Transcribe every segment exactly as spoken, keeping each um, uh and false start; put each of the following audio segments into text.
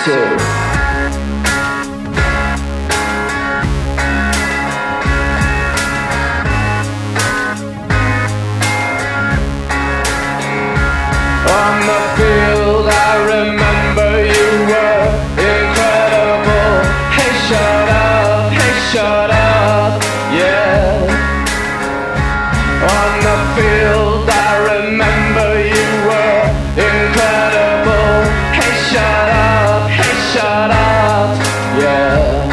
too. On the field I remember you were incredible. Hey, shut up, hey, shut up, yeah. On the field I remember you were incredible. Hey, shut up, hey, shut up, yeah.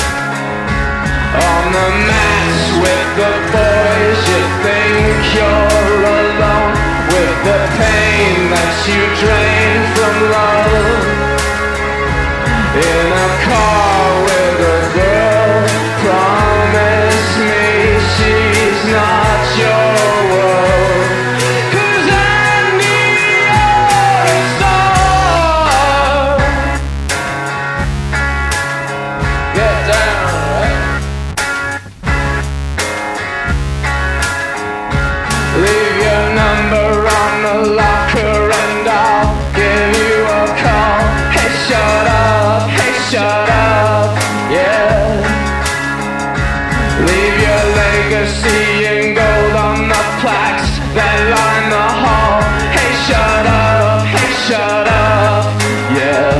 On the mats with the boys you think you're alone, with the pain that you drain from love. In a car with a girl, promise me she's not your world. 'Cause I need a star. Get down, right? Leave your number on the locker and I'll give you a call. Hey, shut up, hey, shut up, yeah. Leave your legacy in gold on the plaques that line the hall. Hey, shut up, hey, shut up, yeah.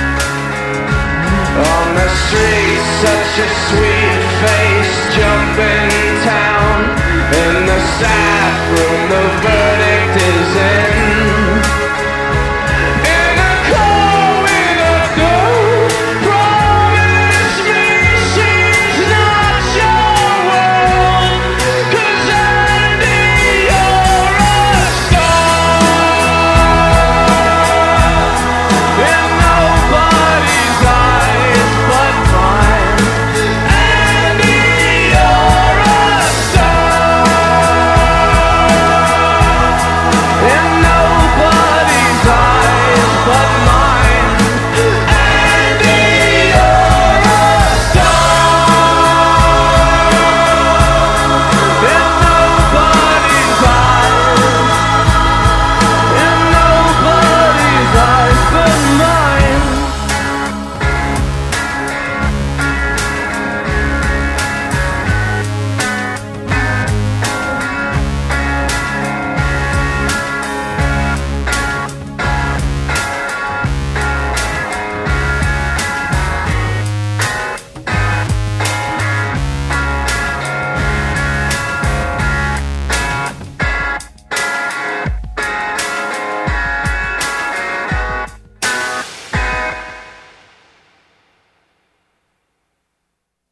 On the street, such a sweet face, jump in town. In the staff room, the